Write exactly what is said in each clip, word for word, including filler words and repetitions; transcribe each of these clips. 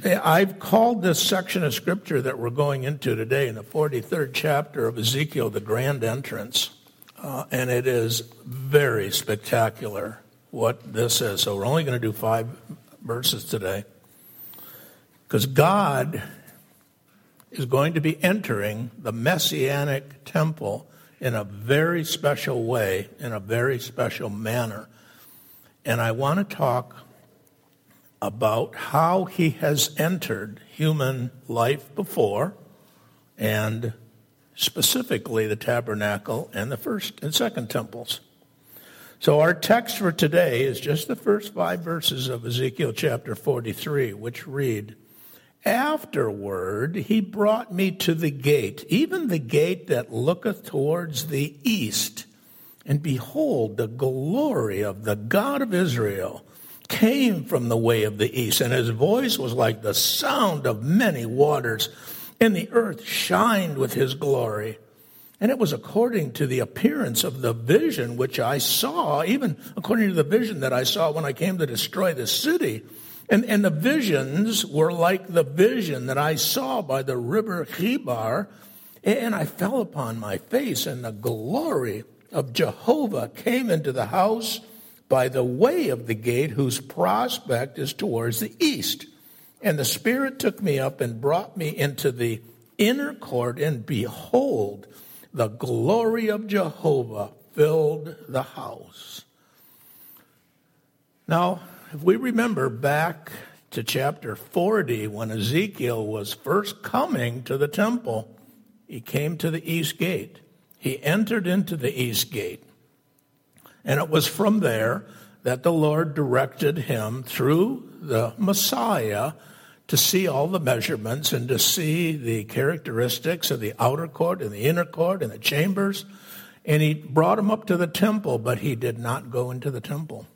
I've called this section of Scripture that we're going into today in the forty-third chapter of Ezekiel the Grand Entrance. Uh, and it is very spectacular what this is. So we're only going to do five verses today. Because God is going to be entering the Messianic temple in a very special way, in a very special manner. And I want to talk about how he has entered human life before, and specifically the tabernacle and the first and second temples. So our text for today is just the first five verses of Ezekiel chapter forty-three, which read, "Afterward he brought me to the gate, even the gate that looketh towards the east. And behold, the glory of the God of Israel came from the way of the east, and his voice was like the sound of many waters, and the earth shined with his glory. And it was according to the appearance of the vision which I saw, even according to the vision that I saw when I came to destroy the city. And, and the visions were like the vision that I saw by the river Chebar, and I fell upon my face, and the glory of Jehovah came into the house by the way of the gate, whose prospect is towards the east. And the Spirit took me up and brought me into the inner court, and behold, the glory of Jehovah filled the house." Now, if we remember back to chapter forty, when Ezekiel was first coming to the temple, he came to the east gate. He entered into the east gate. And it was from there that the Lord directed him through the Messiah to see all the measurements and to see the characteristics of the outer court and the inner court and the chambers. And he brought him up to the temple, but he did not go into the temple.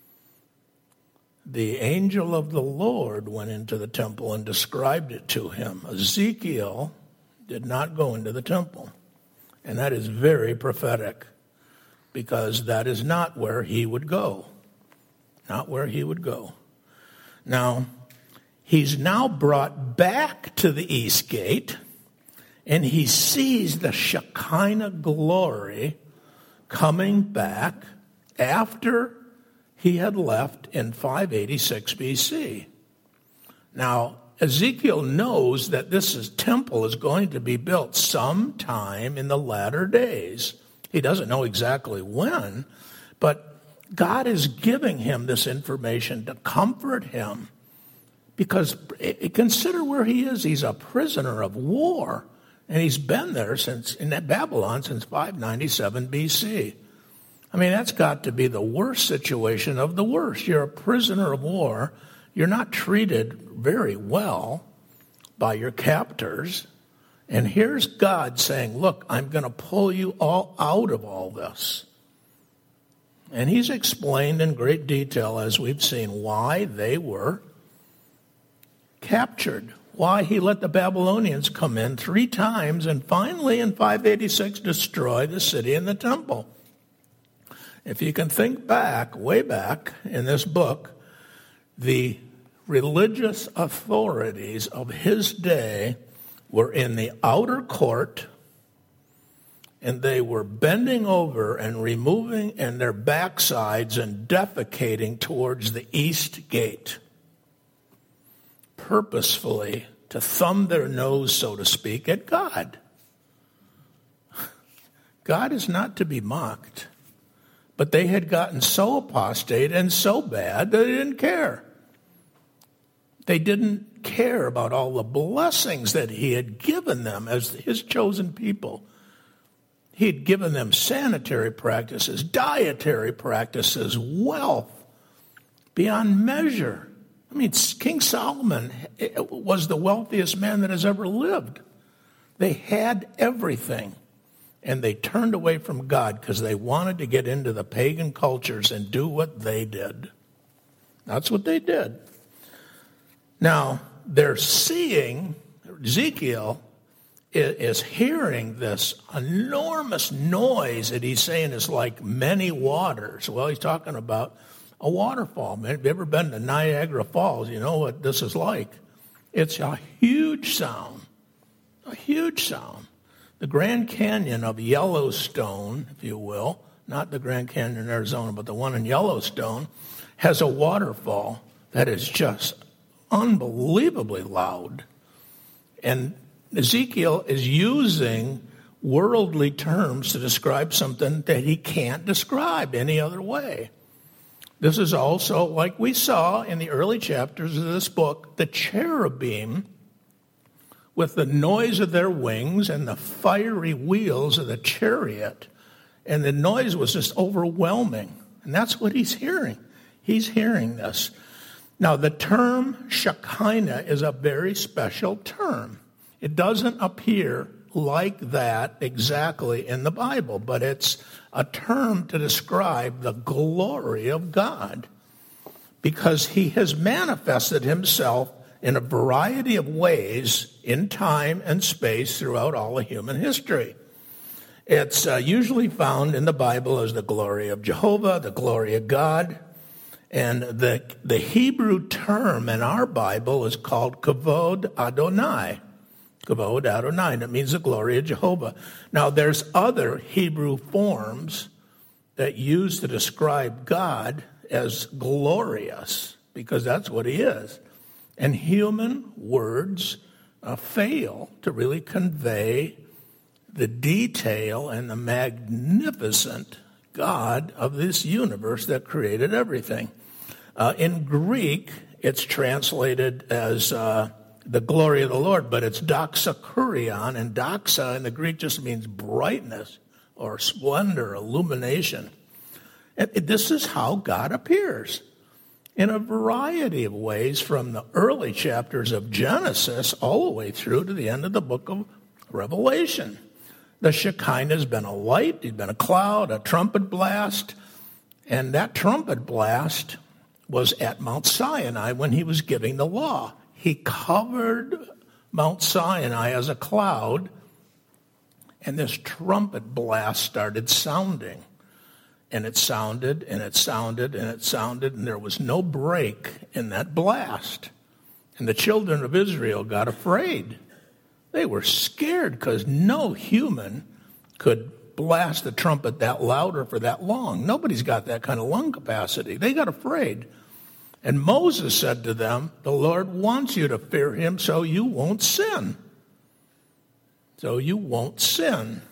The angel of the Lord went into the temple and described it to him. Ezekiel did not go into the temple. And that is very prophetic, because that is not where he would go. Not where he would go. Now, he's now brought back to the east gate, and he sees the Shekinah glory coming back after he had left in five eighty-six B C. Now, Ezekiel knows that this is, temple is going to be built sometime in the latter days. He doesn't know exactly when, but God is giving him this information to comfort him. Because consider where he is. He's a prisoner of war, and he's been there since in Babylon since five ninety-seven B C. I mean, that's got to be the worst situation of the worst. You're a prisoner of war. You're not treated very well by your captors. And here's God saying, look, I'm going to pull you all out of all this. And he's explained in great detail, as we've seen, why they were captured, why he let the Babylonians come in three times and finally in five eighty-six destroy the city and the temple. If you can think back, way back in this book, the religious authorities of his day were in the outer court, and they were bending over and removing in their backsides and defecating towards the east gate, purposefully to thumb their nose, so to speak, at God. God is not to be mocked. But they had gotten so apostate and so bad that they didn't care. They didn't care about all the blessings that he had given them as his chosen people. He had given them sanitary practices, dietary practices, wealth beyond measure. I mean, King Solomon was the wealthiest man that has ever lived. They had everything. And they turned away from God because they wanted to get into the pagan cultures and do what they did. That's what they did. Now, they're seeing, Ezekiel is hearing this enormous noise that he's saying is like many waters. Well, he's talking about a waterfall. Have you ever been to Niagara Falls? You know what this is like. It's a huge sound, a huge sound. The Grand Canyon of Yellowstone, if you will, not the Grand Canyon in Arizona, but the one in Yellowstone, has a waterfall that is just unbelievably loud. And Ezekiel is using worldly terms to describe something that he can't describe any other way. This is also, like we saw in the early chapters of this book, the cherubim with the noise of their wings and the fiery wheels of the chariot. And the noise was just overwhelming. And that's what he's hearing. He's hearing this. Now, the term Shekinah is a very special term. It doesn't appear like that exactly in the Bible, but it's a term to describe the glory of God because he has manifested himself in a variety of ways in time and space throughout all of human history. It's uh, usually found in the Bible as the glory of Jehovah, the glory of God, and the, the Hebrew term in our Bible is called Kavod Adonai. Kavod Adonai, that means the glory of Jehovah. Now, there's other Hebrew forms that use to describe God as glorious, because that's what he is. And human words uh, fail to really convey the detail and the magnificent God of this universe that created everything. Uh, in Greek, it's translated as uh, the glory of the Lord, but it's doxa kurion, and doxa in the Greek just means brightness or splendor, illumination. And this is how God appears in a variety of ways from the early chapters of Genesis all the way through to the end of the book of Revelation. The Shekinah has been a light, it's been a cloud, a trumpet blast, and that trumpet blast was at Mount Sinai when he was giving the law. He covered Mount Sinai as a cloud, and this trumpet blast started sounding. And it sounded, and it sounded, and it sounded, and there was no break in that blast. And the children of Israel got afraid. They were scared because no human could blast a trumpet that loud or for that long. Nobody's got that kind of lung capacity. They got afraid. And Moses said to them, the Lord wants you to fear him so you won't sin. So you won't sin.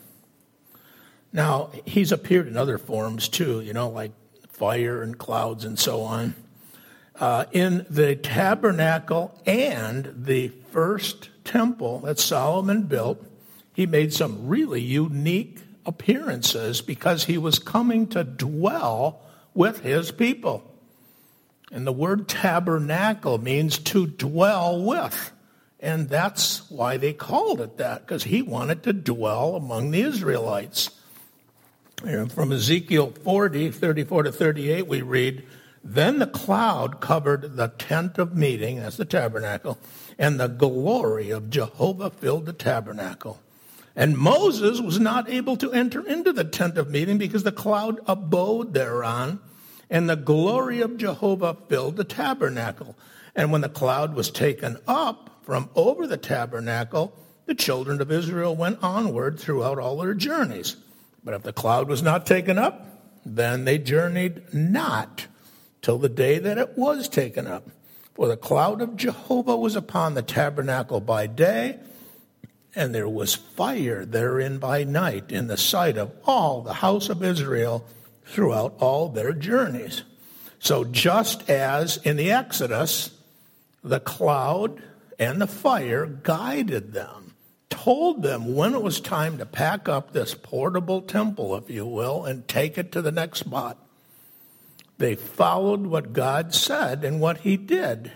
Now, he's appeared in other forms too, you know, like fire and clouds and so on. Uh, in the tabernacle and the first temple that Solomon built, he made some really unique appearances because he was coming to dwell with his people. And the word tabernacle means to dwell with. And that's why they called it that, because he wanted to dwell among the Israelites. And from Ezekiel forty, thirty-four to thirty-eight, we read, then the cloud covered the tent of meeting, that's the tabernacle, and the glory of Jehovah filled the tabernacle. And Moses was not able to enter into the tent of meeting because the cloud abode thereon, and the glory of Jehovah filled the tabernacle. And when the cloud was taken up from over the tabernacle, the children of Israel went onward throughout all their journeys. But if the cloud was not taken up, then they journeyed not till the day that it was taken up. For the cloud of Jehovah was upon the tabernacle by day, and there was fire therein by night in the sight of all the house of Israel throughout all their journeys. So just as in the Exodus, the cloud and the fire guided them, told them when it was time to pack up this portable temple, if you will, and take it to the next spot. They followed what God said and what he did.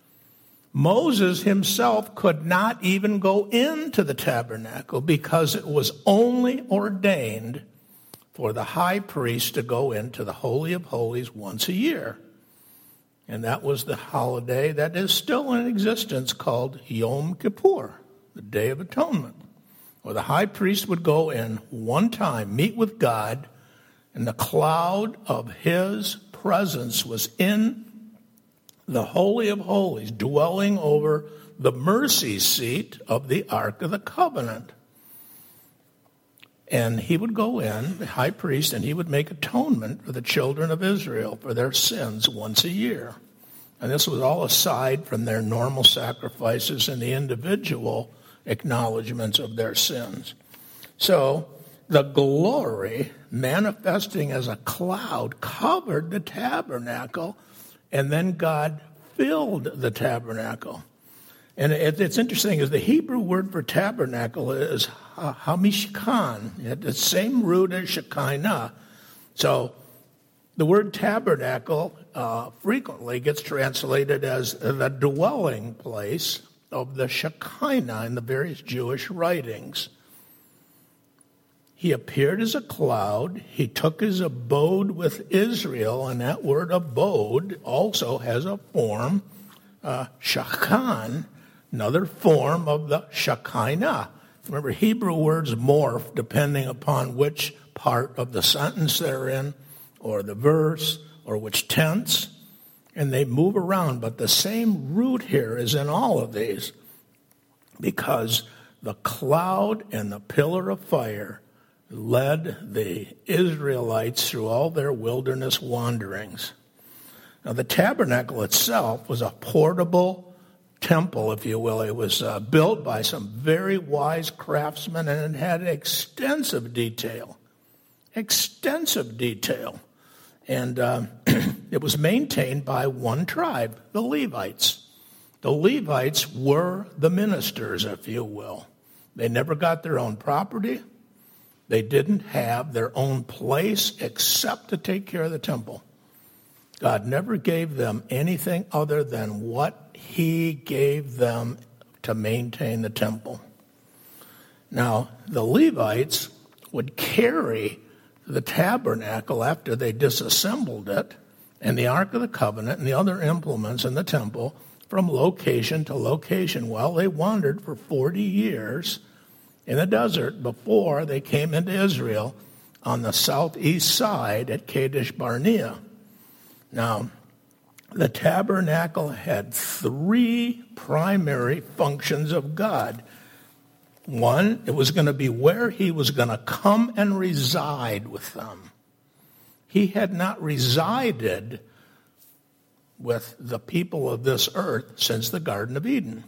Moses himself could not even go into the tabernacle because it was only ordained for the high priest to go into the Holy of Holies once a year. And that was the holiday that is still in existence called Yom Kippur, the Day of Atonement, where the high priest would go in one time, meet with God, and the cloud of his presence was in the Holy of Holies, dwelling over the mercy seat of the Ark of the Covenant. And he would go in, the high priest, and he would make atonement for the children of Israel for their sins once a year. And this was all aside from their normal sacrifices and the individual acknowledgments of their sins. So the glory manifesting as a cloud covered the tabernacle, and then God filled the tabernacle. And it's interesting, is the Hebrew word for tabernacle is hamishkan. It had the same root as Shekinah. So the word tabernacle uh, frequently gets translated as the dwelling place of the Shekinah in the various Jewish writings. He appeared as a cloud. He took his abode with Israel, and that word abode also has a form, uh, shakan, another form of the Shekinah. Remember, Hebrew words morph depending upon which part of the sentence they're in, or the verse, or which tense, and they move around. But the same root here is in all of these, because the cloud and the pillar of fire led the Israelites through all their wilderness wanderings. Now, the tabernacle itself was a portable temple, if you will. It was uh, built by some very wise craftsmen, and it had extensive detail. Extensive detail. And uh, it was maintained by one tribe, the Levites. The Levites were the ministers, if you will. They never got their own property. They didn't have their own place except to take care of the temple. God never gave them anything other than what he gave them to maintain the temple. Now, the Levites would carry the tabernacle after they disassembled it, and the Ark of the Covenant and the other implements in the temple from location to location while they wandered for forty years in the desert before they came into Israel on the southeast side at Kadesh Barnea. Now, the tabernacle had three primary functions of God. One, it was going to be where he was going to come and reside with them. He had not resided with the people of this earth since the Garden of Eden.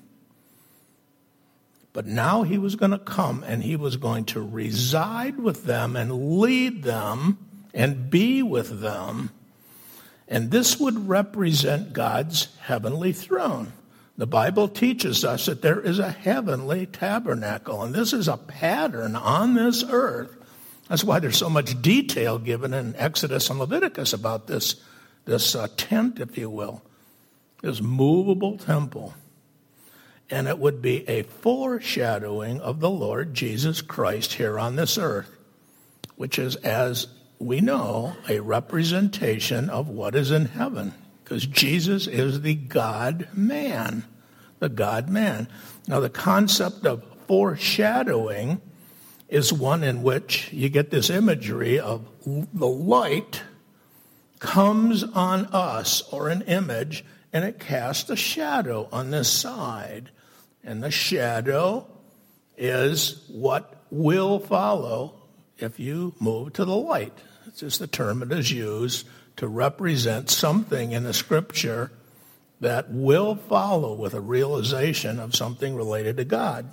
But now he was going to come and he was going to reside with them and lead them and be with them. And this would represent God's heavenly throne. The Bible teaches us that there is a heavenly tabernacle, and this is a pattern on this earth. That's why there's so much detail given in Exodus and Leviticus about this, this uh, tent, if you will, this movable temple. And it would be a foreshadowing of the Lord Jesus Christ here on this earth, which is, as we know, a representation of what is in heaven, because Jesus is the God-man, the God-man. Now, the concept of foreshadowing is one in which you get this imagery of the light comes on us, or an image, and it casts a shadow on this side. And the shadow is what will follow if you move to the light. It's just the term that is used to represent something in the Scripture that will follow with a realization of something related to God.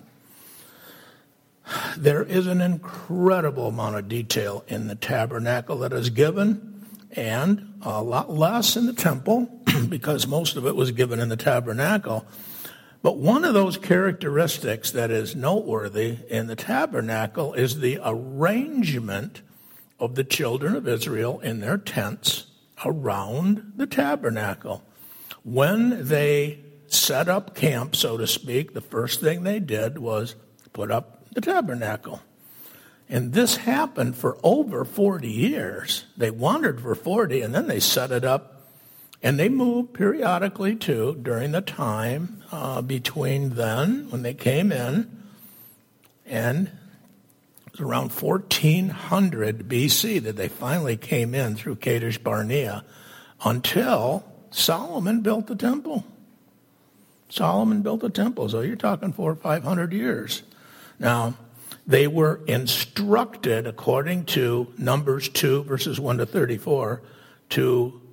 There is an incredible amount of detail in the tabernacle that is given, and a lot less in the temple, because most of it was given in the tabernacle. But one of those characteristics that is noteworthy in the tabernacle is the arrangement of the children of Israel in their tents around the tabernacle. When they set up camp, so to speak, the first thing they did was put up the tabernacle. And this happened for over forty years. They wandered for forty, and then they set it up. And they moved periodically, too, during the time uh, between then, when they came in, and it was around fourteen hundred B C that they finally came in through Kadesh Barnea, until Solomon built the temple. Solomon built a temple, so you're talking four or five hundred years. Now, they were instructed, according to Numbers two, verses one to thirty-four, to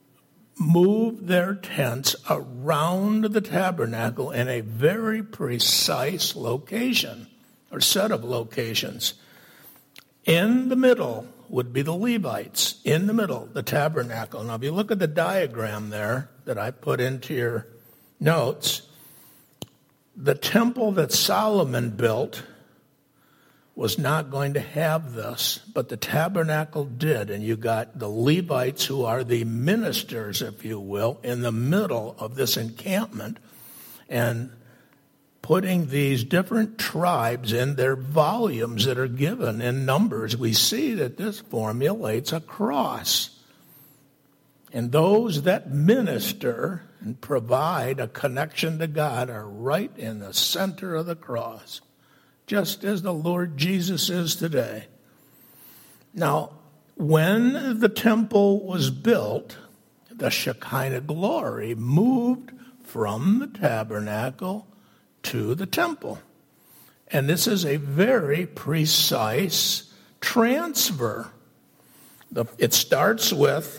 move their tents around the tabernacle in a very precise location, or set of locations. In the middle would be the Levites. In the middle, the tabernacle. Now, if you look at the diagram there that I put into your notes, the temple that Solomon built was not going to have this, but the tabernacle did. And you got the Levites, who are the ministers, if you will, in the middle of this encampment, and putting these different tribes in their volumes that are given in Numbers. We see that this formulates a cross. And those that minister and provide a connection to God are right in the center of the cross, just as the Lord Jesus is today. Now, when the temple was built, the Shekinah glory moved from the tabernacle to the temple. And this is a very precise transfer. It starts with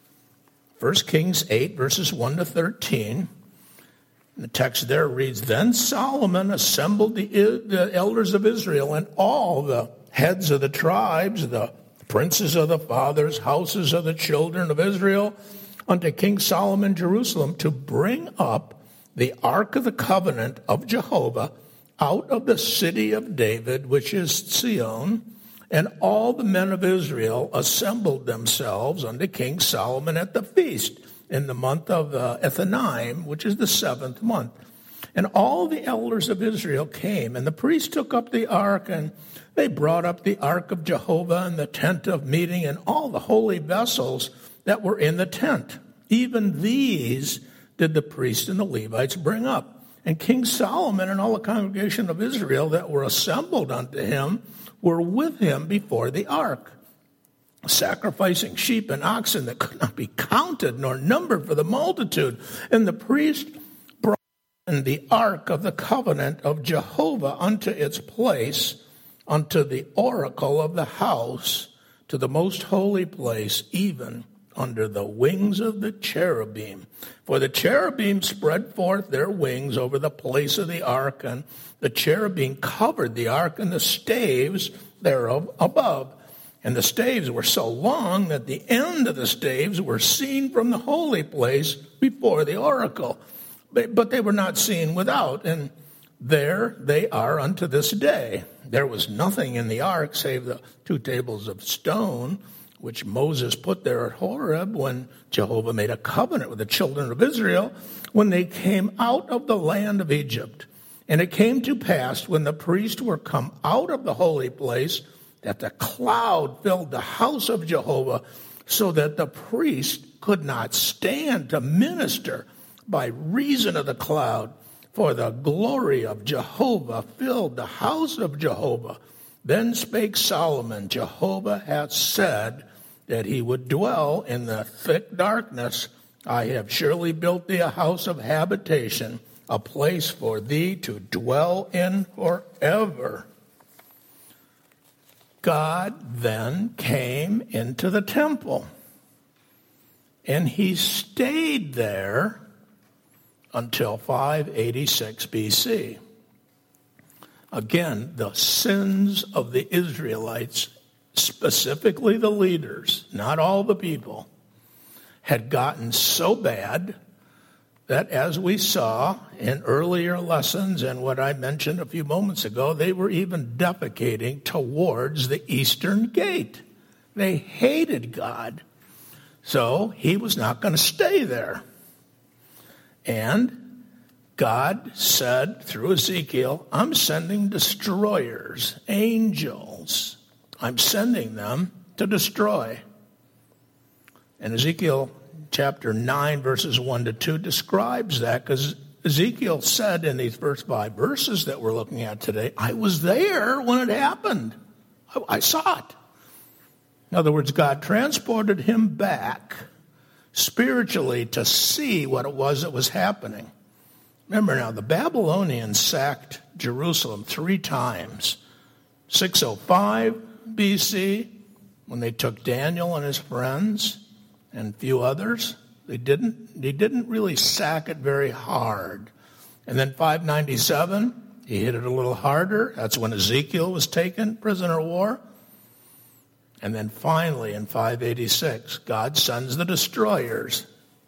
First Kings eight, verses one to thirteen. The text there reads, Then Solomon assembled the, the elders of Israel and all the heads of the tribes, the princes of the fathers, houses of the children of Israel, unto King Solomon in Jerusalem, to bring up the ark of the covenant of Jehovah out of the city of David, which is Zion. And all the men of Israel assembled themselves unto King Solomon at the feast in the month of uh, Ethanim, which is the seventh month. And all the elders of Israel came, and the priests took up the ark, and they brought up the ark of Jehovah and the tent of meeting and all the holy vessels that were in the tent. Even these did the priests and the Levites bring up. And King Solomon and all the congregation of Israel that were assembled unto him were with him before the ark, sacrificing sheep and oxen that could not be counted nor numbered for the multitude. And the priest brought in the ark of the covenant of Jehovah unto its place, unto the oracle of the house, to the most holy place, even under the wings of the cherubim. For the cherubim spread forth their wings over the place of the ark, and the cherubim covered the ark and the staves thereof above. And the staves were so long that the end of the staves were seen from the holy place before the oracle. But they were not seen without, and there they are unto this day. There was nothing in the ark save the two tables of stone, which Moses put there at Horeb when Jehovah made a covenant with the children of Israel when they came out of the land of Egypt. And it came to pass when the priests were come out of the holy place that the cloud filled the house of Jehovah, so that the priest could not stand to minister by reason of the cloud. For the glory of Jehovah filled the house of Jehovah. Then spake Solomon, Jehovah hath said that he would dwell in the thick darkness. I have surely built thee a house of habitation, a place for thee to dwell in forever. God then came into the temple, and he stayed there until five eighty-six B C. Again, the sins of the Israelites, specifically the leaders, not all the people, had gotten so bad that, as we saw in earlier lessons and what I mentioned a few moments ago, they were even defecating towards the eastern gate. They hated God. So he was not going to stay there. And God said through Ezekiel, I'm sending destroyers, angels. I'm sending them to destroy. And Ezekiel chapter nine, verses one to two describes that, because Ezekiel said in these first five verses that we're looking at today, I was there when it happened. I, I saw it. In other words, God transported him back spiritually to see what it was that was happening. Remember now, the Babylonians sacked Jerusalem three times. six oh five B C, when they took Daniel and his friends and a few others. They didn't, they didn't really sack it very hard. And then five ninety-seven, he hit it a little harder. That's when Ezekiel was taken, prisoner of war. And then finally, in five eighty-six, God sends the destroyers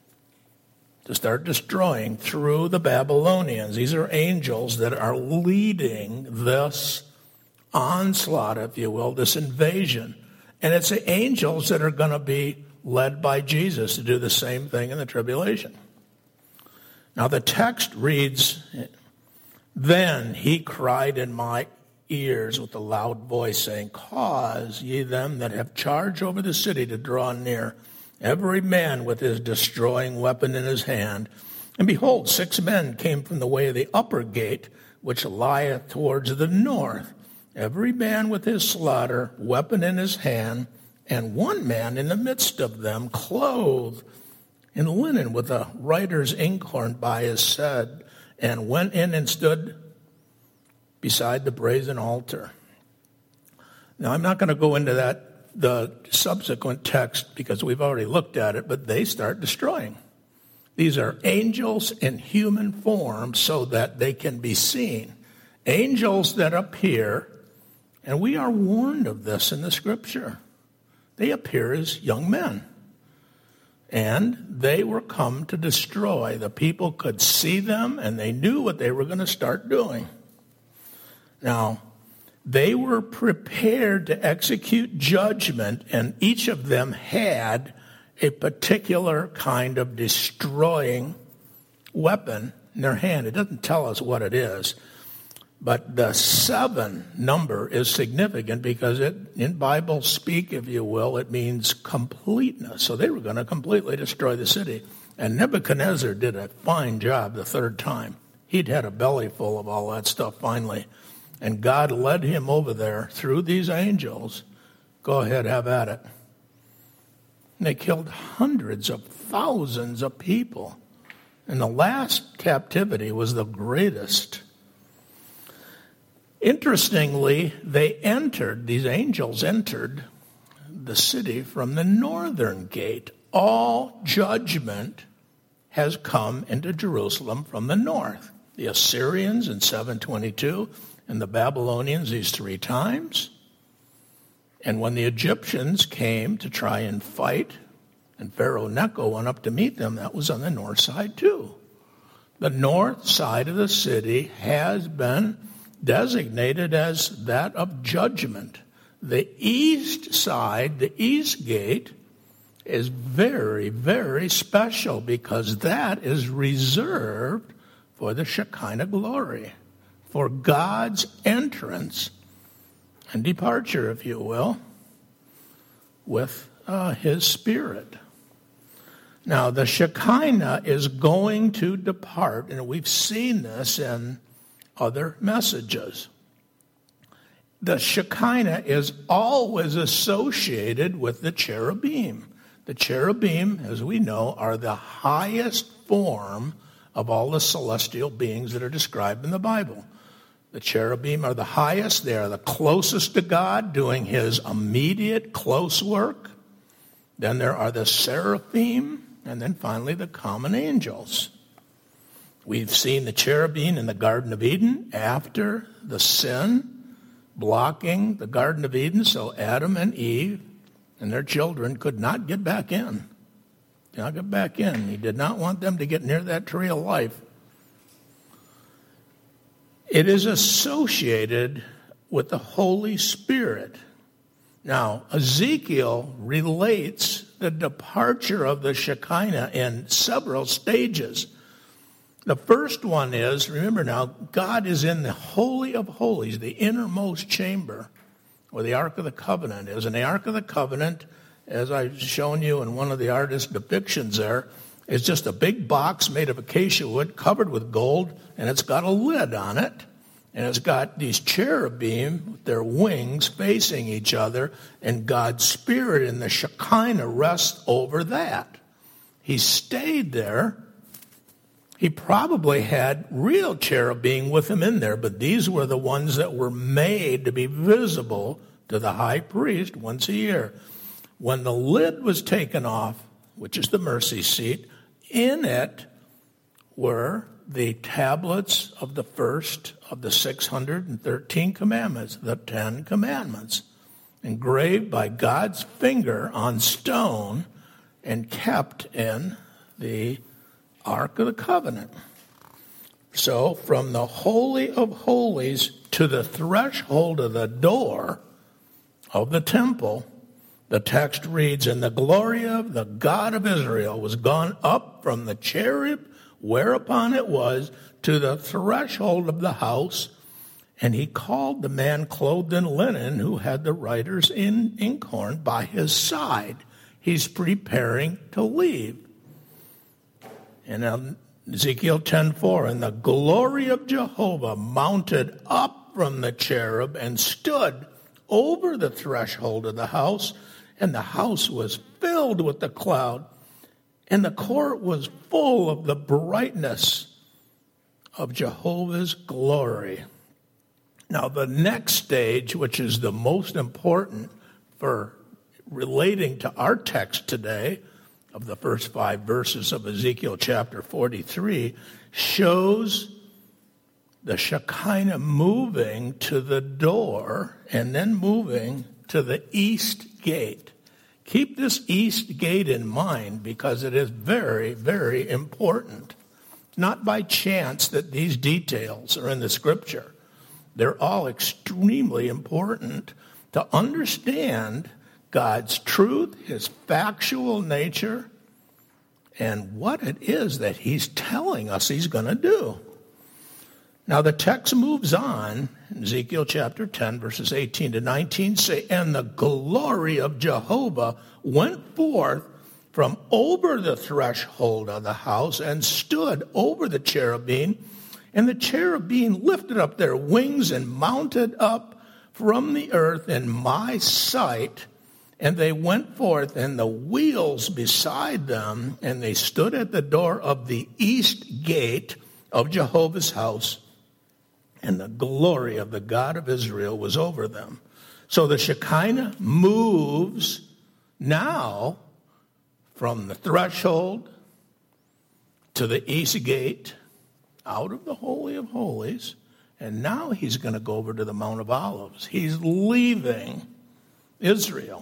to start destroying through the Babylonians. These are angels that are leading this onslaught, if you will, this invasion. And it's the angels that are going to be led by Jesus to do the same thing in the tribulation. Now the text reads, "Then he cried in my ears with a loud voice, saying, Cause ye them that have charge over the city to draw near, every man with his destroying weapon in his hand. And behold, six men came from the way of the upper gate, which lieth towards the north, every man with his slaughter weapon in his hand, and one man in the midst of them, clothed in linen, with a writer's inkhorn by his head, and went in and stood beside the brazen altar." Now, I'm not going to go into that, the subsequent text, because we've already looked at it, but they start destroying. These are angels in human form so that they can be seen. Angels that appear, and we are warned of this in the scripture. They appear as young men. And they were come to destroy. The people could see them, and they knew what they were going to start doing. Now, they were prepared to execute judgment, and each of them had a particular kind of destroying weapon in their hand. It doesn't tell us what it is, but the seven number is significant because it, in Bible speak, if you will, it means completeness. So they were going to completely destroy the city. And Nebuchadnezzar did a fine job the third time. He'd had a belly full of all that stuff finally. And God led him over there through these angels. Go ahead, have at it. And they killed hundreds of thousands of people. And the last captivity was the greatest. Interestingly, they entered, these angels entered the city from the northern gate. All judgment has come into Jerusalem from the north. The Assyrians in seven twenty-two, and the Babylonians these three times. And when the Egyptians came to try and fight, and Pharaoh Necho went up to meet them, that was on the north side too. The north side of the city has been designated as that of judgment. The east side, the east gate, is very, very special because that is reserved for the Shekinah glory, for God's entrance and departure, if you will, with uh, his Spirit. Now, the Shekinah is going to depart, and we've seen this in other messages. The Shekinah is always associated with the cherubim. The cherubim, as we know, are the highest form of all the celestial beings that are described in the Bible. The cherubim are the highest. They are the closest to God, doing his immediate close work. Then there are the seraphim, and then finally the common angels. We've seen the cherubim in the Garden of Eden after the sin, blocking the Garden of Eden so Adam and Eve and their children could not get back in. Did not get back in. He did not want them to get near that tree of life. It is associated with the Holy Spirit. Now, Ezekiel relates the departure of the Shekinah in several stages. The first one is, remember now, God is in the Holy of Holies, the innermost chamber, where the Ark of the Covenant is. And the Ark of the Covenant, as I've shown you in one of the artist's depictions there, is just a big box made of acacia wood covered with gold, and it's got a lid on it. And it's got these cherubim with their wings facing each other, and God's Spirit in the Shekinah rests over that. He stayed there He probably had real cherubim with him in there, but these were the ones that were made to be visible to the high priest once a year. When the lid was taken off, which is the mercy seat, in it were the tablets of the first of the six hundred thirteen commandments, the Ten Commandments, engraved by God's finger on stone and kept in the Ark of the Covenant. So from the Holy of Holies to the threshold of the door of the temple, the text reads, "And the glory of the God of Israel was gone up from the cherub whereupon it was to the threshold of the house, and he called the man clothed in linen who had the writer's in inkhorn by his side." He's preparing to leave. And Ezekiel ten four, "And the glory of Jehovah mounted up from the cherub and stood over the threshold of the house, and the house was filled with the cloud, and the court was full of the brightness of Jehovah's glory." Now, the next stage, which is the most important for relating to our text today, of the first five verses of Ezekiel chapter forty-three, shows the Shekinah moving to the door and then moving to the east gate. Keep this east gate in mind because it is very, very important. Not by chance that these details are in the scripture. They're all extremely important to understand God's truth, his factual nature, and what it is that he's telling us he's going to do. Now the text moves on, Ezekiel chapter ten, verses eighteen to nineteen say, "And the glory of Jehovah went forth from over the threshold of the house and stood over the cherubim, and the cherubim lifted up their wings and mounted up from the earth in my sight. And they went forth, and the wheels beside them, and they stood at the door of the east gate of Jehovah's house, and the glory of the God of Israel was over them." So the Shekinah moves now from the threshold to the east gate, out of the Holy of Holies, and now he's going to go over to the Mount of Olives. He's leaving Israel.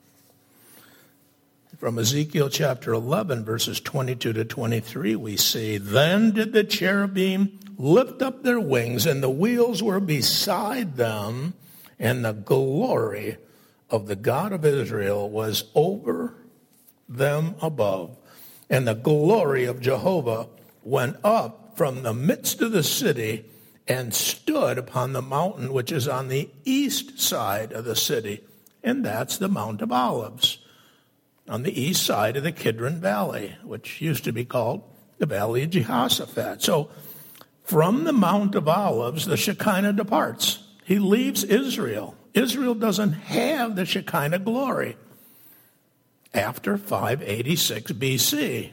From Ezekiel chapter eleven, verses twenty-two to twenty-three, we see, "Then did the cherubim lift up their wings, and the wheels were beside them, and the glory of the God of Israel was over them above. And the glory of Jehovah went up from the midst of the city and stood upon the mountain which is on the east side of the city." And that's the Mount of Olives, on the east side of the Kidron Valley, which used to be called the Valley of Jehoshaphat. So from the Mount of Olives, the Shekinah departs. He leaves Israel. Israel doesn't have the Shekinah glory after five eighty-six B C.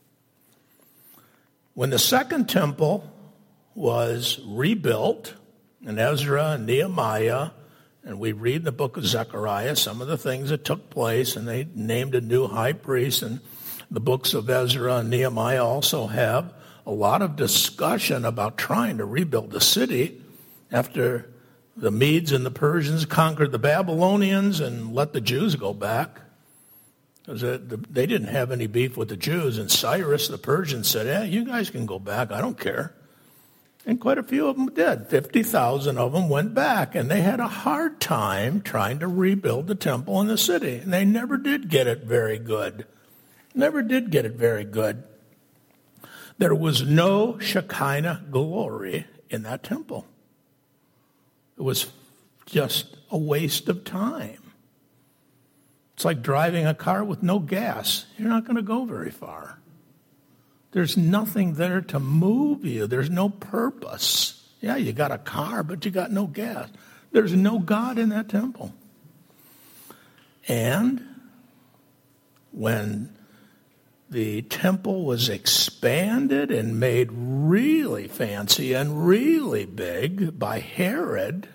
When the second temple was rebuilt, and Ezra and Nehemiah, and we read in the book of Zechariah some of the things that took place, and they named a new high priest, and the books of Ezra and Nehemiah also have a lot of discussion about trying to rebuild the city after the Medes and the Persians conquered the Babylonians and let the Jews go back. Because they didn't have any beef with the Jews, and Cyrus the Persian said, "Yeah, you guys can go back, I don't care." And quite a few of them did. fifty thousand of them went back, and they had a hard time trying to rebuild the temple in the city. And they never did get it very good. Never did get it very good. There was no Shekinah glory in that temple. It was just a waste of time. It's like driving a car with no gas. You're not going to go very far. There's nothing there to move you. There's no purpose. Yeah, you got a car, but you got no gas. There's no God in that temple. And when the temple was expanded and made really fancy and really big by Herod,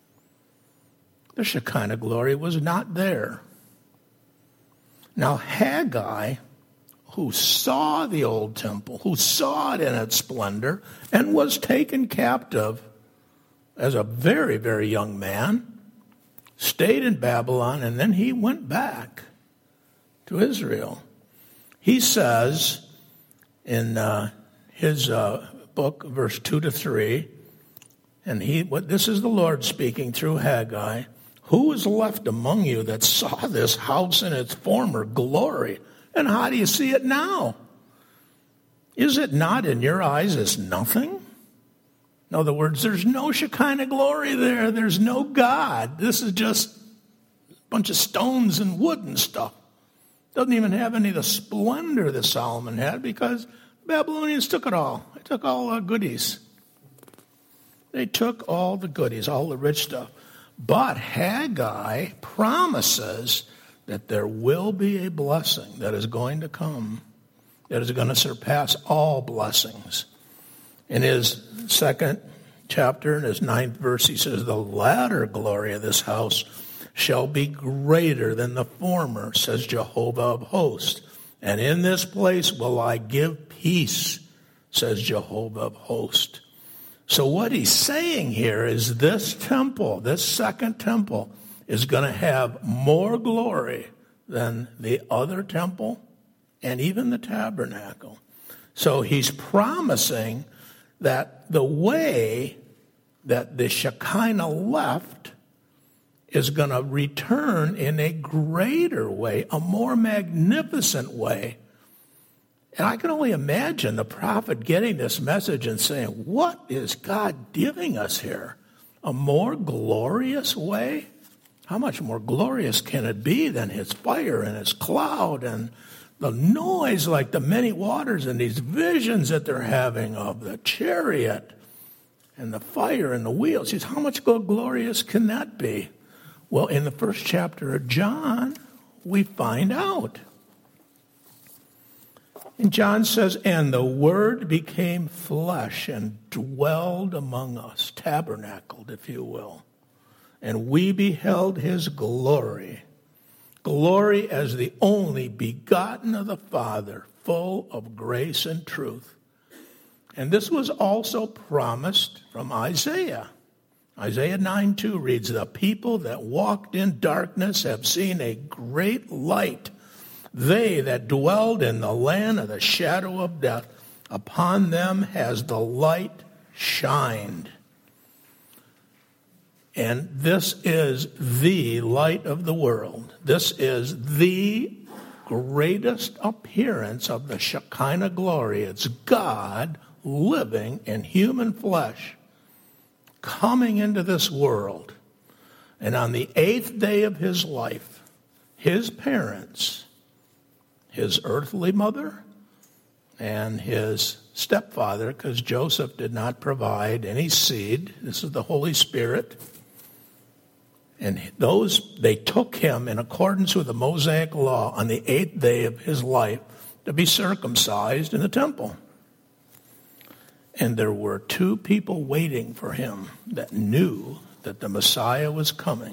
the Shekinah glory was not there. Now Haggai, who saw the old temple, who saw it in its splendor, and was taken captive as a very, very young man, stayed in Babylon, and then he went back to Israel. He says in uh, his uh, book, verse two to three, and he, what this is the Lord speaking through Haggai, who is left among you that saw this house in its former glory? And how do you see it now? Is it not in your eyes as nothing? In other words, there's no Shekinah glory there. There's no God. This is just a bunch of stones and wood and stuff. Doesn't even have any of the splendor that Solomon had because the Babylonians took it all. They took all the goodies. They took all the goodies, all the rich stuff. But Haggai promises that there will be a blessing that is going to come, that is going to surpass all blessings. In his second chapter, in his ninth verse, he says, the latter glory of this house shall be greater than the former, says Jehovah of hosts. And in this place will I give peace, says Jehovah of hosts. So what he's saying here is this temple, this second temple, is going to have more glory than the other temple and even the tabernacle. So he's promising that the way that the Shekinah left is going to return in a greater way, a more magnificent way. And I can only imagine the prophet getting this message and saying, what is God giving us here? A more glorious way? How much more glorious can it be than his fire and his cloud and the noise like the many waters and these visions that they're having of the chariot and the fire and the wheels? He says, how much more glorious can that be? Well, in the first chapter of John, we find out. And John says, and the Word became flesh and dwelled among us, tabernacled, if you will. And we beheld his glory, glory as the only begotten of the Father, full of grace and truth. And this was also promised from Isaiah. Isaiah nine two reads, the people that walked in darkness have seen a great light. They that dwelled in the land of the shadow of death, upon them has the light shined. And this is the light of the world. This is the greatest appearance of the Shekinah glory. It's God living in human flesh, coming into this world. And on the eighth day of his life, his parents, his earthly mother and his stepfather, because Joseph did not provide any seed. This is the Holy Spirit. And those, they took him in accordance with the Mosaic law on the eighth day of his life to be circumcised in the temple. And there were two people waiting for him that knew that the Messiah was coming.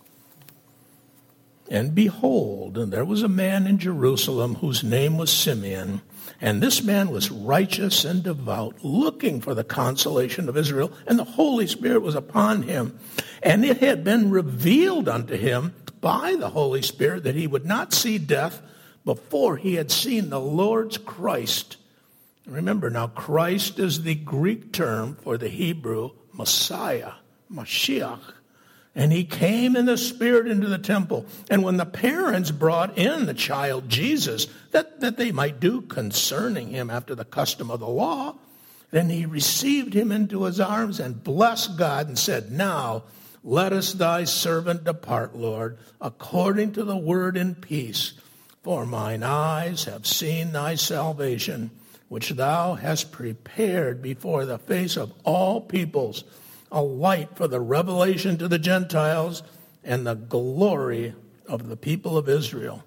And behold, and there was a man in Jerusalem whose name was Simeon, and this man was righteous and devout, looking for the consolation of Israel, and the Holy Spirit was upon him. And it had been revealed unto him by the Holy Spirit that he would not see death before he had seen the Lord's Christ. Remember now, Christ is the Greek term for the Hebrew Messiah, Mashiach. And he came in the Spirit into the temple. And when the parents brought in the child Jesus, that, that they might do concerning him after the custom of the law, then he received him into his arms and blessed God and said, now lettest thy servant depart, Lord, according to the word in peace. For mine eyes have seen thy salvation, which thou hast prepared before the face of all peoples, a light for the revelation to the Gentiles and the glory of the people of Israel.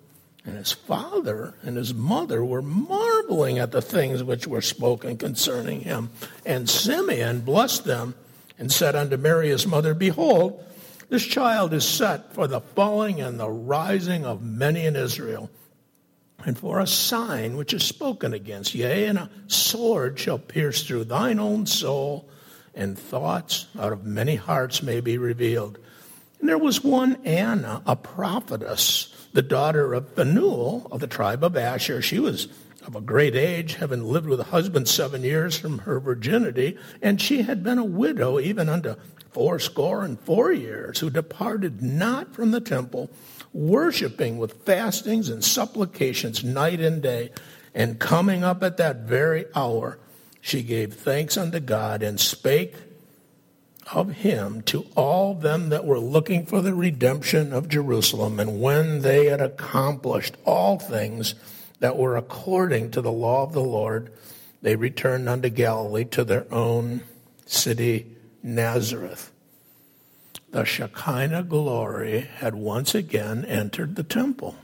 And his father and his mother were marveling at the things which were spoken concerning him. And Simeon blessed them and said unto Mary his mother, Behold, this child is set for the falling and the rising of many in Israel, and for a sign which is spoken against. Yea, and a sword shall pierce through thine own soul, and thoughts out of many hearts may be revealed. And there was one Anna, a prophetess, the daughter of Phanuel of the tribe of Asher. She was of a great age, having lived with a husband seven years from her virginity, and she had been a widow even unto fourscore and four years, who departed not from the temple, worshiping with fastings and supplications night and day. And coming up at that very hour, she gave thanks unto God and spake of him to all them that were looking for the redemption of Jerusalem. And when they had accomplished all things that were according to the law of the Lord, they returned unto Galilee to their own city, Nazareth. The Shekinah glory had once again entered the temple.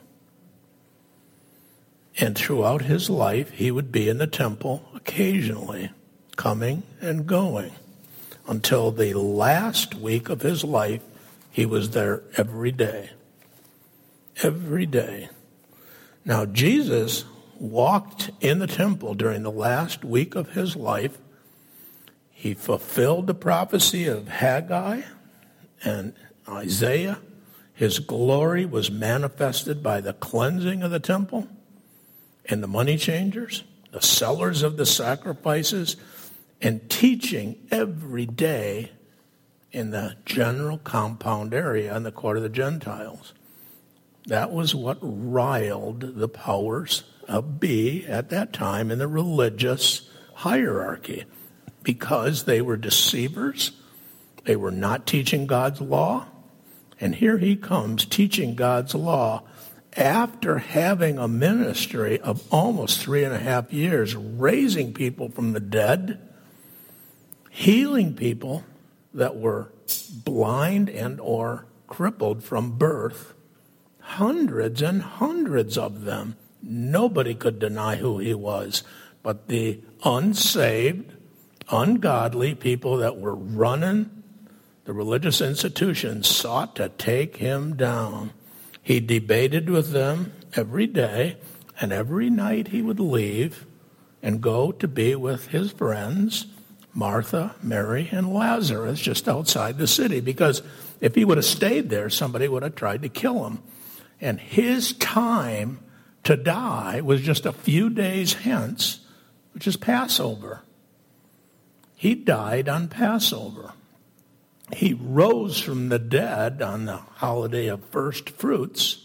And throughout his life, he would be in the temple occasionally, coming and going. Until the last week of his life, he was there every day. Every day. Now, Jesus walked in the temple during the last week of his life. He fulfilled the prophecy of Haggai and Isaiah. His glory was manifested by the cleansing of the temple and the money changers, the sellers of the sacrifices, and teaching every day in the general compound area in the court of the Gentiles. That was what riled the powers of be at that time in the religious hierarchy, because they were deceivers. They were not teaching God's law. And here he comes teaching God's law after having a ministry of almost three and a half years, raising people from the dead, healing people that were blind and or crippled from birth, hundreds and hundreds of them. Nobody could deny who he was, but the unsaved, ungodly people that were running the religious institutions sought to take him down. He debated with them every day, and every night he would leave and go to be with his friends, Martha, Mary, and Lazarus, just outside the city, because if he would have stayed there, somebody would have tried to kill him. And his time to die was just a few days hence, which is Passover. He died on Passover. He rose from the dead on the holiday of first fruits,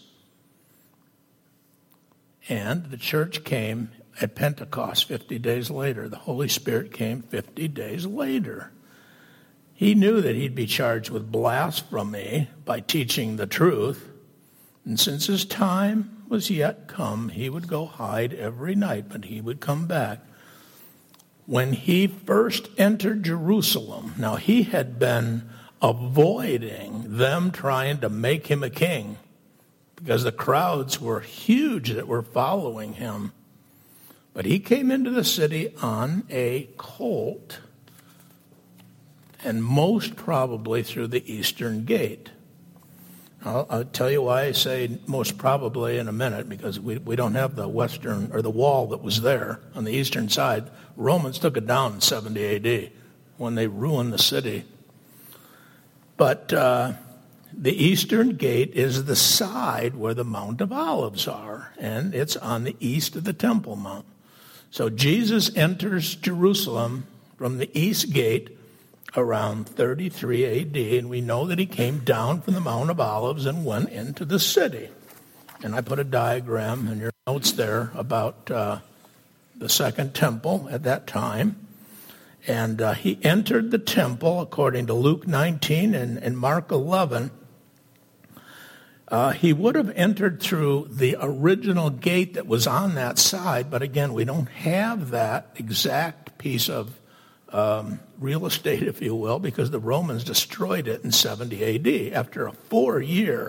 and the church came at Pentecost fifty days later. The Holy Spirit came fifty days later. He knew that he'd be charged with blasphemy by teaching the truth, and since his time was yet come, he would go hide every night, but he would come back. When he first entered Jerusalem, now he had been avoiding them trying to make him a king because the crowds were huge that were following him. But he came into the city on a colt, and most probably through the eastern gate. I'll, I'll tell you why I say most probably in a minute, because we, we don't have the western, or the wall that was there on the eastern side. Romans took it down in seventy A D when they ruined the city. But uh, the eastern gate is the side where the Mount of Olives are, and it's on the east of the Temple Mount. So Jesus enters Jerusalem from the east gate around thirty-three A D, and we know that he came down from the Mount of Olives and went into the city. And I put a diagram in your notes there about uh, the second temple at that time. And uh, he entered the temple, according to Luke nineteen and, and Mark eleven. Uh, he would have entered through the original gate that was on that side, but again, we don't have that exact piece of um, real estate, if you will, because the Romans destroyed it in seventy A D after a four-year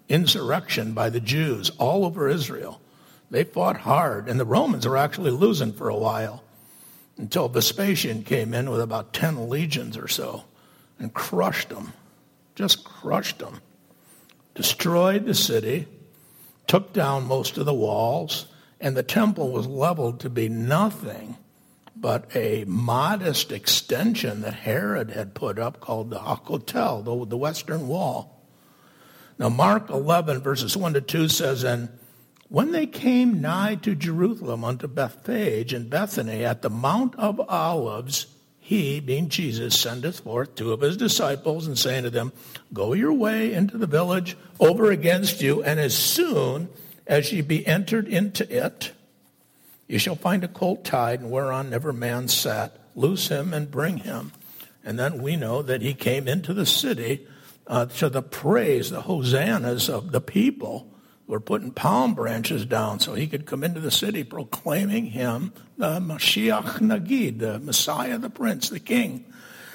insurrection by the Jews all over Israel. They fought hard, and the Romans were actually losing for a while until Vespasian came in with about ten legions or so and crushed them, just crushed them, destroyed the city, took down most of the walls, and the temple was leveled to be nothing but a modest extension that Herod had put up called the Hakotel, the, the Western Wall. Now, Mark eleven, verses one to two says, "And when they came nigh to Jerusalem unto Bethphage and Bethany at the Mount of Olives, he," being Jesus, "sendeth forth two of his disciples, and saying to them, Go your way into the village over against you, and as soon as ye be entered into it, you shall find a colt tied, and whereon never man sat. Loose him and bring him." And then we know that he came into the city uh, to the praise, the hosannas of the people. Were putting palm branches down so he could come into the city proclaiming him the Mashiach Nagid, the Messiah, the Prince, the King.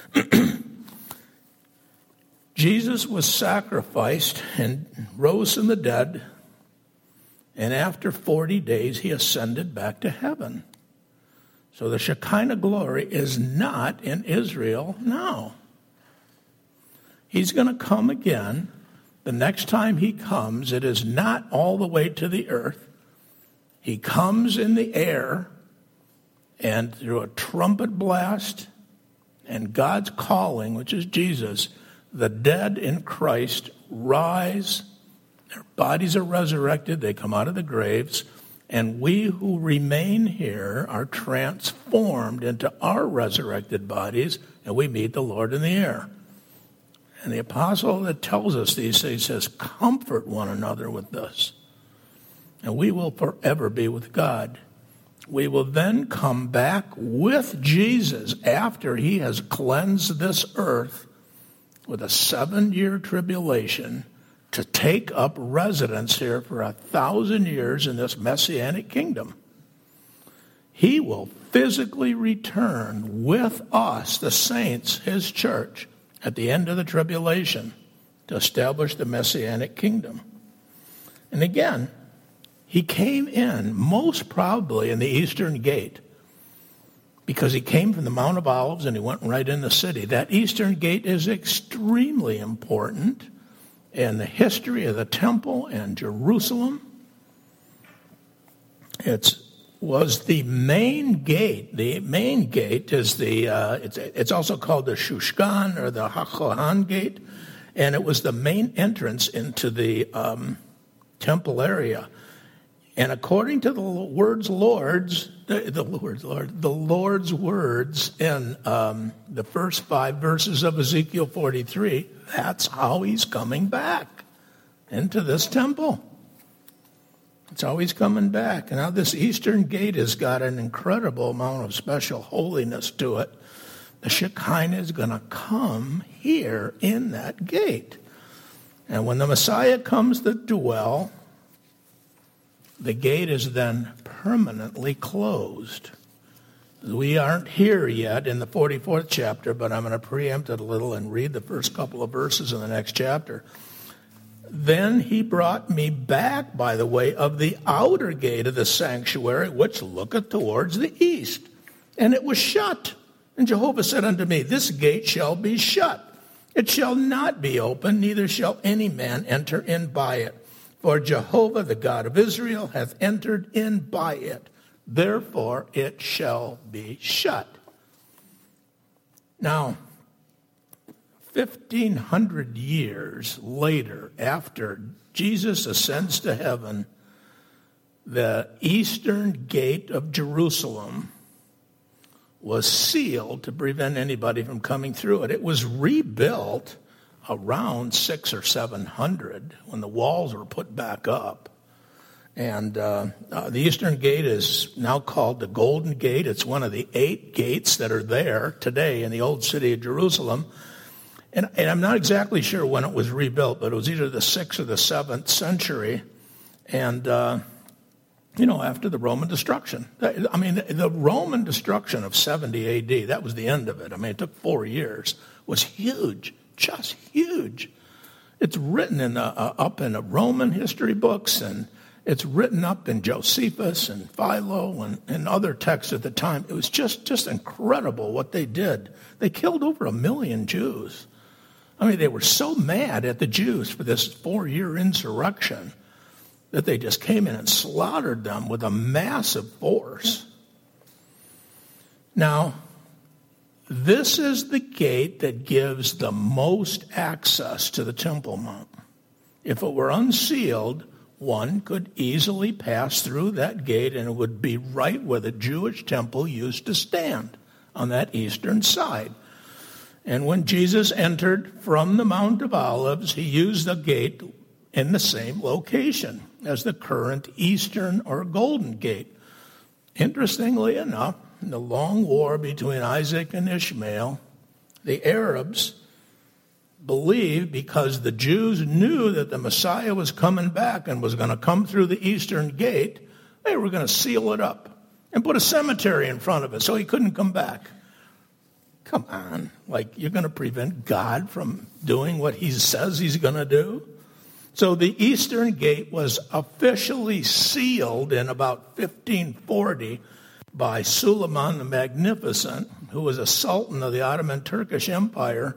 Jesus was sacrificed and rose from the dead, and after forty days he ascended back to heaven. So the Shekinah glory is not in Israel now. He's going to come again. The next time he comes, it is not all the way to the earth. He comes in the air, and through a trumpet blast and God's calling, which is Jesus, the dead in Christ rise, their bodies are resurrected, they come out of the graves, and we who remain here are transformed into our resurrected bodies, and we meet the Lord in the air. And the apostle that tells us these things says, comfort one another with this. And we will forever be with God. We will then come back with Jesus after he has cleansed this earth with a seven-year tribulation to take up residence here for a thousand years in this messianic kingdom. He will physically return with us, the saints, his church, at the end of the tribulation to establish the Messianic kingdom. And again, he came in most probably in the eastern gate because he came from the Mount of Olives and he went right in the city. That eastern gate is extremely important in the history of the temple and Jerusalem. It's was the main gate. The main gate is the, uh, it's, it's also called the Shushkan or the Hakohan gate, and it was the main entrance into the um, temple area. And according to the words Lord's, the, the Lord's Lord, the Lord's words in um, the first five verses of Ezekiel forty-three, that's how he's coming back into this temple. It's always coming back. And now this eastern gate has got an incredible amount of special holiness to it. The Shekinah is going to come here in that gate. And when the Messiah comes to dwell, the gate is then permanently closed. We aren't here yet in the forty-fourth chapter, but I'm going to preempt it a little and read the first couple of verses in the next chapter. Then he brought me back by the way of the outer gate of the sanctuary, which looketh towards the east. And it was shut. And Jehovah said unto me, This gate shall be shut. It shall not be open, neither shall any man enter in by it. For Jehovah, the God of Israel, hath entered in by it. Therefore it shall be shut. Now, fifteen hundred years later, after Jesus ascends to heaven, the eastern gate of Jerusalem was sealed to prevent anybody from coming through it. It was rebuilt around six or seven hundred when the walls were put back up. And uh, uh, the eastern gate is now called the Golden Gate. It's one of the eight gates that are there today in the old city of Jerusalem. And, and I'm not exactly sure when it was rebuilt, but it was either the sixth or the seventh century. And, uh, you know, after the Roman destruction. I mean, the Roman destruction of seventy A D, that was the end of it. I mean, it took four years, was huge, just huge. It's written in the, uh, up in the Roman history books, and it's written up in Josephus and Philo and, and other texts at the time. It was just, just incredible what they did. They killed over a million Jews. I mean, they were so mad at the Jews for this four-year insurrection that they just came in and slaughtered them with a massive force. Now, this is the gate that gives the most access to the Temple Mount. If it were unsealed, one could easily pass through that gate, and it would be right where the Jewish temple used to stand, on that eastern side. And when Jesus entered from the Mount of Olives, he used the gate in the same location as the current eastern or Golden Gate. Interestingly enough, in the long war between Isaac and Ishmael, the Arabs believed, because the Jews knew that the Messiah was coming back and was going to come through the eastern gate, they were going to seal it up and put a cemetery in front of it so he couldn't come back. Come on, like you're going to prevent God from doing what he says he's going to do? So the eastern gate was officially sealed in about fifteen forty by Suleiman the Magnificent, who was a sultan of the Ottoman Turkish Empire.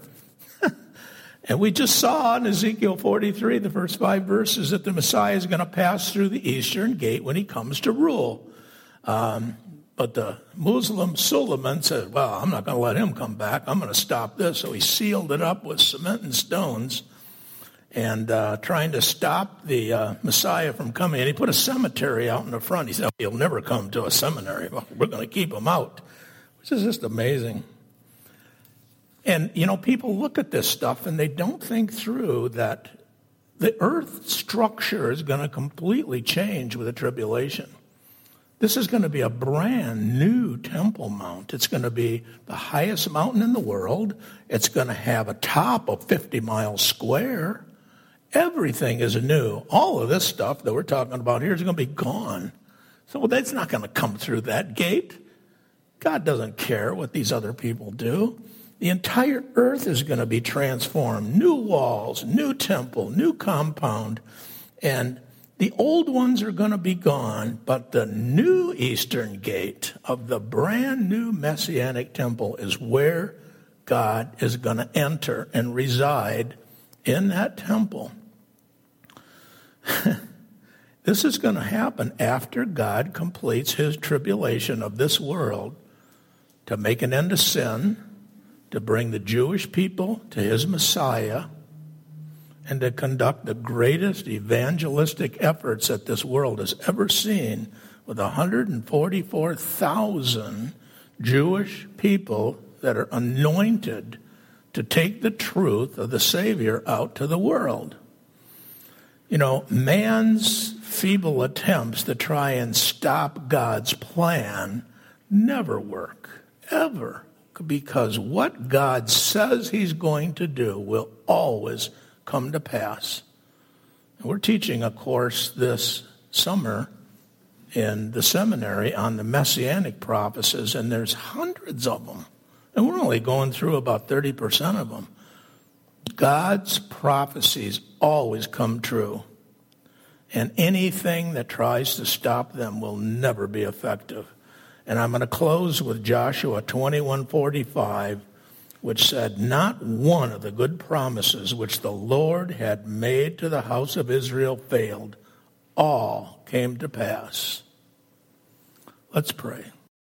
And we just saw in Ezekiel forty-three, the first five verses, that the Messiah is going to pass through the eastern gate when he comes to rule. Um, but the Muslim Suleiman said, well, I'm not going to let him come back. I'm going to stop this. So he sealed it up with cement and stones and uh, trying to stop the uh, Messiah from coming. And he put a cemetery out in the front. He said, oh, he'll never come to a seminary. Well, we're going to keep him out, which is just amazing. And, you know, people look at this stuff and they don't think through that the earth structure is going to completely change with the tribulation. This is going to be a brand new Temple Mount. It's going to be the highest mountain in the world. It's going to have a top of fifty miles square. Everything is new. All of this stuff that we're talking about here is going to be gone. So that's not going to come through that gate. God doesn't care what these other people do. The entire earth is going to be transformed. New walls, new temple, new compound. And the old ones are going to be gone, but the new eastern gate of the brand new Messianic temple is where God is going to enter and reside in that temple. This is going to happen after God completes his tribulation of this world to make an end to sin, to bring the Jewish people to his Messiah, and to conduct the greatest evangelistic efforts that this world has ever seen with one hundred forty-four thousand Jewish people that are anointed to take the truth of the Savior out to the world. You know, man's feeble attempts to try and stop God's plan never work, ever. Because what God says he's going to do will always come to pass. And we're teaching a course this summer in the seminary on the Messianic prophecies, and there's hundreds of them. And we're only going through about thirty percent of them. God's prophecies always come true. And anything that tries to stop them will never be effective. And I'm going to close with Joshua twenty-one forty-five, which said, not one of the good promises which the Lord had made to the house of Israel failed. All came to pass. Let's pray.